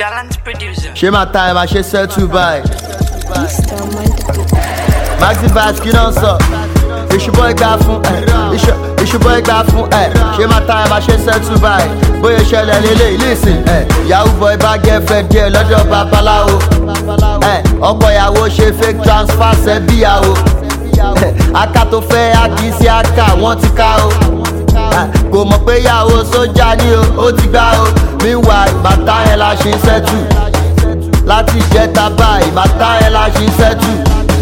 Gallant producer. She my time, I should sell to buy. Maxi Vibes, kí ló ń sọ? It's your boy Gafun, it's your boy Gafun, She my time, I should sell to buy. Bóyá ṣẹlẹ̀ lélẹ̀, listen, Yahoo boy bá girlfriend díẹ̀ lọ́dọ̀ babaláwo. Ọkọ ìyàwó ṣe fake transfer ṣẹ́bíyàwó. Aka tó fẹ́ akí sí aka, wọ́n ti ká o. Kò mọ̀ pé ìyàwó sójà ni o, ó ti gbá o. Meanwhile, bàtà yẹn la ṣe ń ṣẹ́tù. Láti jẹta báyìí, bàtà yẹn la ṣe ń ṣẹ́tù.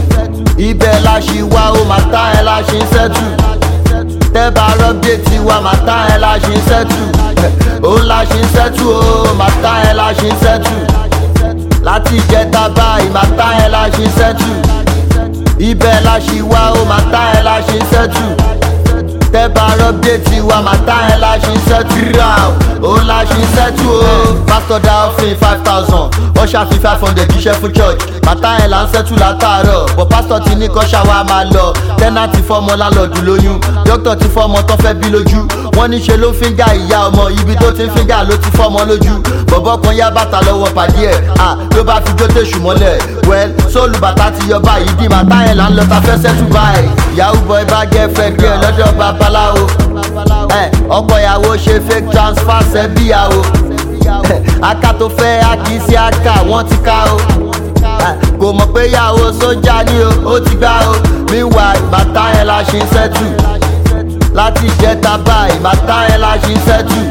Ibẹ̀ la ṣì wá o, bàtà yẹn la ṣe ń ṣẹ́tù. Tẹ́bà rọ́bdéètì wa, bàtà yẹn la ṣe ń ṣẹ́tù. Òun la ṣe ń ṣẹ́tù o, bàtà yẹn la ṣe ń ṣẹ́tù. Láti jẹta báyìí, bàtà yẹn la ṣe ń ṣẹ́tù. Ibẹ̀ la ṣì wá o, bàtà yẹn la ṣe ń ṣẹ́tù. Tẹ́bà rọ́bdéètì wa, bàtà yẹn la ṣe ń ṣẹ́tù. Òun la ṣe ń ṣẹ́tù o. Pásítọ̀ dá òfin 5,000, wọ́n ṣàfi 500 jíṣẹ́ fún church. Bàtà yẹn là ń ṣẹ́tù látàárọ̀, bọ̀ pásítọ̀ ti ní kọ́ṣà wa máa lọ. Tẹ́nàtì fọ́mọ láńlọ́ọ̀dù lóyún, dókítà ti fọ́mọ tó fẹ́ bí lójú. Wọ́n ní ṣe ló fíńgà ìyá ọmọ, ibi tó ti ń fíńgà ló ti fọ́mọ lójú. Bọ̀bọ́ kan yá bàtà lọ́wọ́ pàdé ẹ̀, ló bá fi jó tèṣù mọ́lẹ̀. Well, sóòlù bàtà ti yọ báyìí, dì bàtà yẹn là ń lọ ta fẹ́ ṣẹ́tù báyìí. Yahoo boy bá girlfriend díẹ̀ lọ́dọ̀ babaláwo. Ọkọ ìyàwó ṣe fake transfer ṣẹ́bíyàwó. Aka tó fẹ́ akí sí aka, wọ́n ti ká o. Kò mọ̀ pé ìyàwó sójà ni o, ó ti gbá o. Meanwhile, bàtà yẹn la ṣe ń ṣẹ́tù. Láti jẹta báyìí, bàtà yẹn la ṣe ń ṣẹ́tù.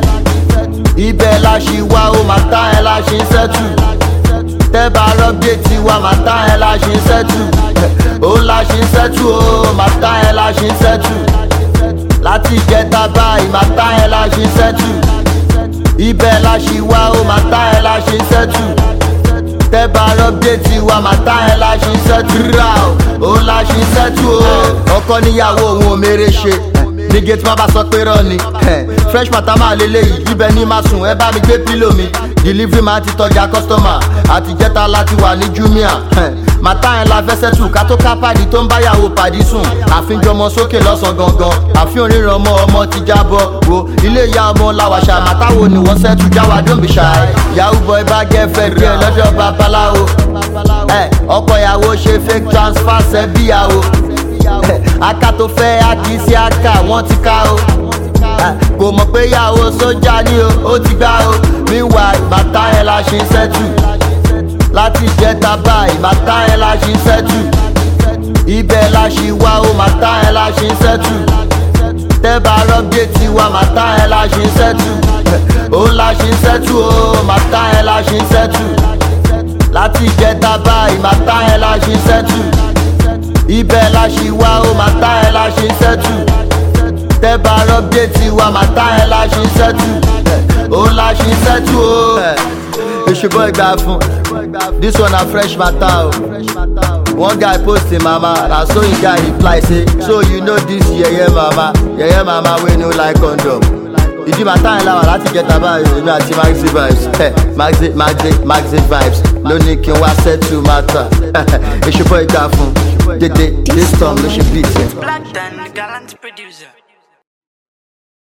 Ibẹ̀ la ṣì wá o, bàtà yẹn la ṣe ń ṣẹ́tù. Tẹ́bà rọ́bdéètì wa, bàtà yẹn la ṣe ń ṣẹ́tù. Òun la ṣe ń ṣẹ́tù o, bàtà yẹn la ṣe ń ṣẹ́tù. Láti jẹta báyìí, bàtà yẹn la ṣe ń ṣẹ́tù. Ibẹ̀ la ṣì wá o, bàtà yẹn la ṣe ń ṣẹ́tù. Tẹ́bà rọ́bdéètì wa, bàtà yẹn la ṣe ń ṣẹ́tù. Òun la ṣe ń ṣẹ́tù o. Ọkọ níyàwó òun ò mèrè ṣe. Ní gate má bá sọ pé rán ni. Fresh mata máa lélẹ́yìí, ibẹ̀ ni máa sùn, ẹ bá mi gbé pílò mi. Delivery máa ti tọ́jà customer, àtijẹ́ta láti wà ní Jumia. Màtá yẹn la fẹ́ sẹ́tù, ká tó ká pàdé tó ń báyàwó pàdé sùn. Àfihàn sókè lọ́sàn gangan, àfihàn ríran ọmọ ti jábọ̀. Wo ilé ìyá ọmọ làwàṣà, màtá wo ni wọ́n sẹ́tù jáwá don't be shy. Yahoo boy bá girlfriend díẹ̀ lọ́dọ̀ babaláwo. Ọkọ ìyàwó ṣe fake transfer ṣẹ́bíyàwó. Aka tó fẹ́ akí sí aka, wọ́n ti ká o. Kò mọ̀ pé ìyàwó sójà ni o, ó ti gbá o. Meanwhile, bàtà yẹn la ṣe ń ṣẹ́tù. Láti jẹta báyìí, bàtà yẹn la ṣe ń ṣẹ́tù. Ibẹ̀ la ṣì wá o, bàtà yẹn la ṣe ń ṣẹ́tù. Tẹ́bà rọ́bdéètì wa, bàtà yẹn la ṣe ń ṣẹ́tù. Òun la ṣe ń ṣẹ́tù o, bàtà yẹn la ṣe ń ṣẹ́tù. Láti jẹta báyìí, bàtà yẹn la ṣe ń ṣẹ́tù. Ibẹ̀ la ṣì wá o, bàtà yẹn la ṣe ń ṣẹ́tù. Tẹ́bà rọ́bdéètì wa, bàtà yẹn la ṣe ń ṣẹ́tù. Òun la ṣe ń ṣẹ́tù o. It's your boy Gafun, this one a fresh matter o. One guy post him mama, and so him guy reply say, so you know this yeye mama wey no like condom. Ìdí màtá yẹn láwà láti get about èmi àti Maxi Vibes. Maxi Vibes ló ní kí n wá settle matter. It's your boy Gafun, dédé this time ló ṣe beat. Black Dan, gallant producer.